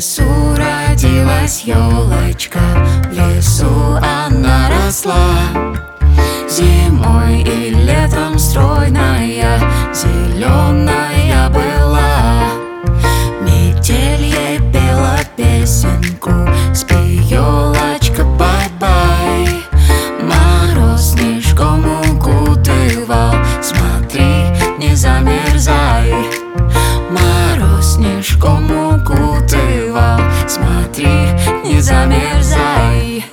лесу родилась елочка, в лесу она росла. Зимой и летом стройная, зеленая была. Метель ей пела песенку: спи, елочка, бай-бай. Мороз снежком укутывал, смотри, не замерзай. Мороз снежком укутывал, смотри, не замерзай.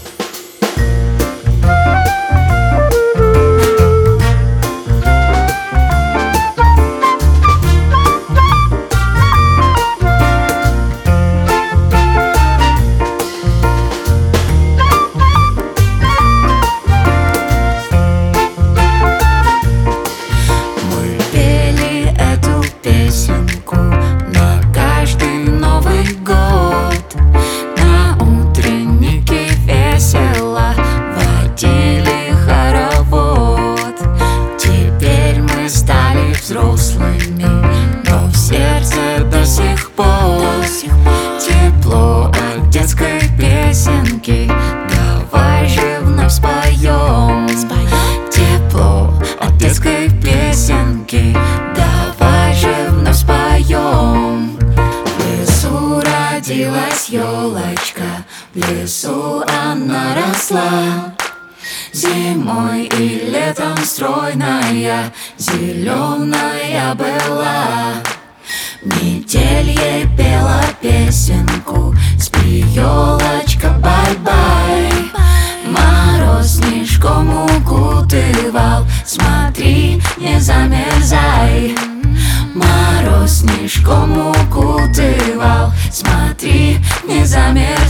Взрослыми, но в сердце до сих пор тепло от детской песенки. Давай же вновь споем. Тепло от детской песенки. Давай же вновь споем. В лесу родилась елочка, в лесу она росла. Зимой и летом стройная, зеленая была. Метель ей пела песенку: спи, елочка, бай-бай. Мороз снежком укутывал, смотри, не замерзай. Мороз снежком укутывал, смотри, не замерзай.